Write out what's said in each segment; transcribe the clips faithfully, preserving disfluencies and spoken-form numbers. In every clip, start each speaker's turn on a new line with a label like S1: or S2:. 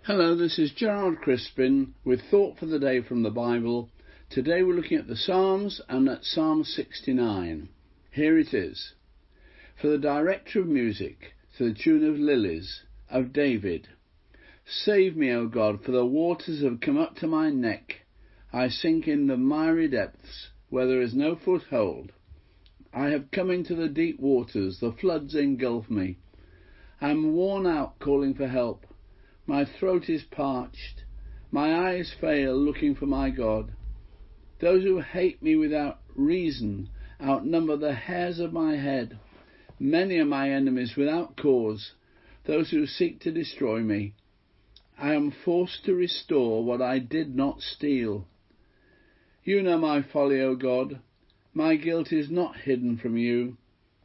S1: Hello, this is Gerard Crispin with Thought for the Day from the Bible. Today we're looking at the Psalms and at Psalm sixty-nine. Here it is. For the director of music, to the tune of Lilies, of David. Save me, O God, for the waters have come up to my neck. I sink in the miry depths, where there is no foothold. I have come into the deep waters, the floods engulf me. I am worn out calling for help. My throat is parched, my eyes fail looking for my God. Those who hate me without reason outnumber the hairs of my head. Many are my enemies without cause, those who seek to destroy me. I am forced to restore what I did not steal. You know my folly, O God. My guilt is not hidden from you.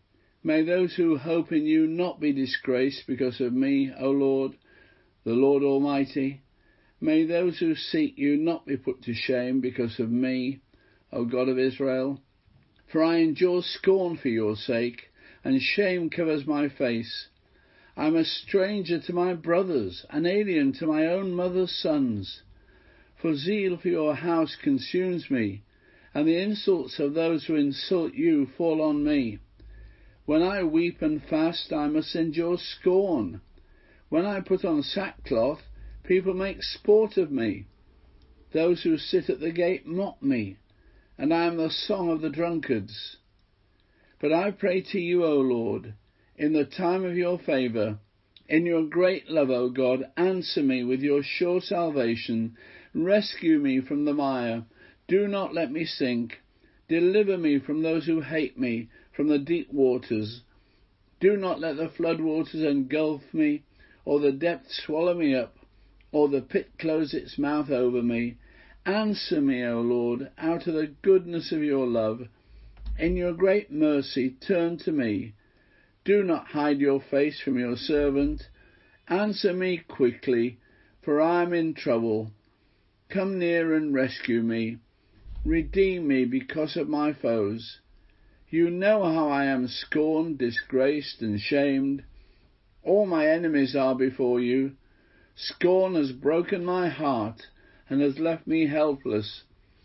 S1: May those who hope in you not be disgraced because of me, O Lord, the Lord Almighty. May those who seek you not be put to shame because of me, O God of Israel. For I endure scorn for your sake, and shame covers my face. I am a stranger to my brothers, an alien to my own mother's sons. For zeal for your house consumes me, and the insults of those who insult you fall on me. When I weep and fast, I must endure scorn. When I put on sackcloth, people make sport of me. Those who sit at the gate mock me, and I am the song of the drunkards. But I pray to you, O Lord, in the time of your favour. In your great love, O God, answer me with your sure salvation. Rescue me from the mire. Do not let me sink. Deliver me from those who hate me, from the deep waters. Do not let the flood waters engulf me, or the depths swallow me up, or the pit close its mouth over me. Answer me, O Lord, out of the goodness of your love. In your great mercy, turn to me. Do not hide your face from your servant. Answer me quickly, for I am in trouble. Come near and rescue me. Redeem me because of my foes. You know how I am scorned, disgraced, and shamed. All my enemies are before you. Scorn has broken my heart and has left me helpless.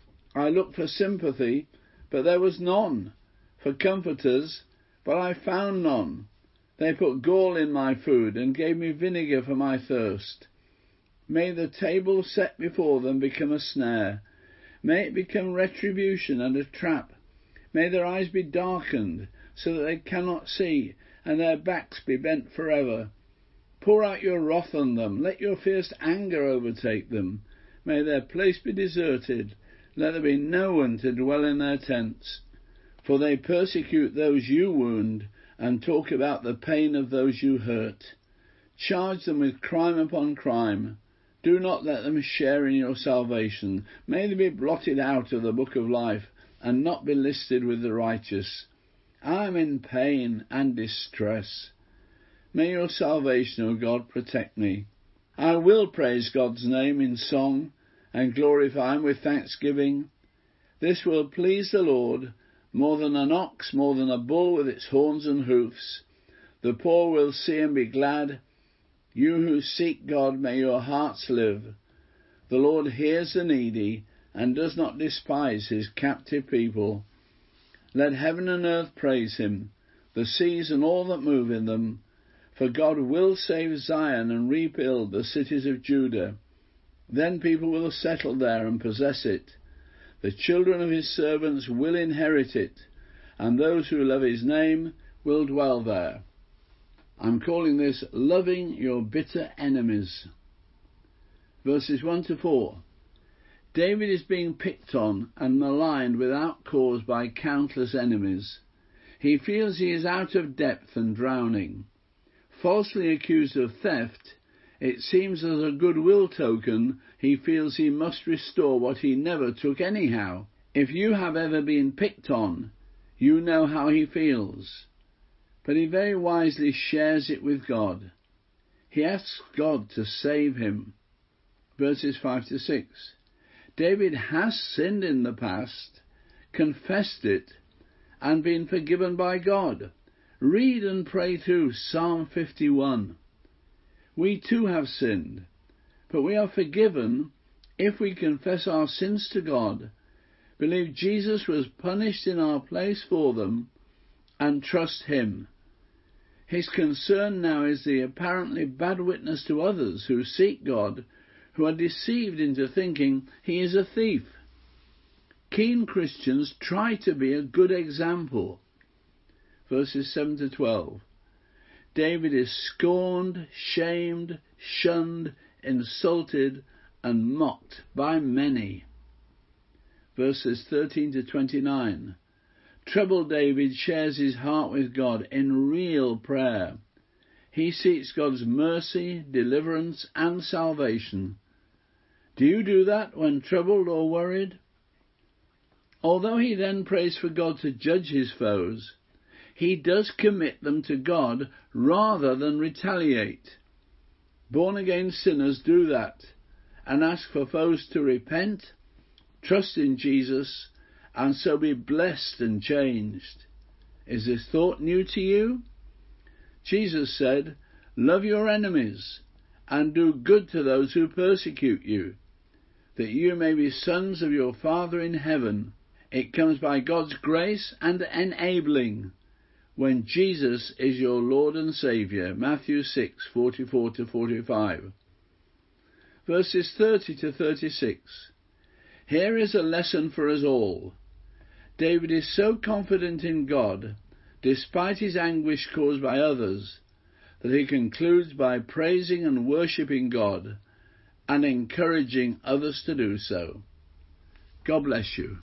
S1: I looked for sympathy, but there was none, for comforters, but I found none. They put gall in my food and gave me vinegar for my thirst. May the table set before them become a snare. May it become retribution and a trap. May their eyes be darkened so that they cannot see, and their backs be bent forever. Pour out your wrath on them. Let your fierce anger overtake them. May their place be deserted. Let there be no one to dwell in their tents. For they persecute those you wound, and talk about the pain of those you hurt. Charge them with crime upon crime. Do not let them share in your salvation. May they be blotted out of the book of life, and not be listed with the righteous. I am in pain and distress. May your salvation, O God, protect me. I will praise God's name in song and glorify him with thanksgiving. This will please the Lord more than an ox, more than a bull with its horns and hoofs. The poor will see and be glad. You who seek God, may your hearts live. The Lord hears the needy and does not despise his captive people. Let heaven and earth praise him, the seas and all that move in them. For God will save Zion and rebuild the cities of Judah. Then people will settle there and possess it. The children of his servants will inherit it, and those who love his name will dwell there. I'm calling this loving your bitter enemies. Verses one to four. David is being picked on and maligned without cause by countless enemies. He feels he is out of depth and drowning. Falsely accused of theft, it seems as a goodwill token he feels he must restore what he never took anyhow. If you have ever been picked on, you know how he feels. But he very wisely shares it with God. He asks God to save him. Verses five to six. David has sinned in the past, confessed it, and been forgiven by God. Read and pray through Psalm fifty-one. We too have sinned, But we are forgiven if we confess our sins to God, believe Jesus was punished in our place for them, and trust Him. His concern now is the apparently bad witness to others who seek God, who are deceived into thinking He is a thief. Keen Christians try to be a good example. Verses seven to twelve. David is scorned, shamed, shunned, insulted, and mocked by many. Verses thirteen to twenty-nine. Troubled David shares his heart with God in real prayer. He seeks God's mercy, deliverance, and salvation. Do you do that when troubled or worried? Although he then prays for God to judge his foes, he does commit them to God rather than retaliate. Born-again sinners do that and ask for foes to repent, trust in Jesus, and so be blessed and changed. Is this thought new to you? Jesus said, "Love your enemies and do good to those who persecute you, that you may be sons of your Father in heaven." It comes by God's grace and enabling when Jesus is your Lord and Saviour. Matthew six, forty-four to forty-five. Verses thirty to thirty-six. Here is a lesson for us all. David is so confident in God, despite his anguish caused by others, that he concludes by praising and worshipping God and encouraging others to do so. God bless you.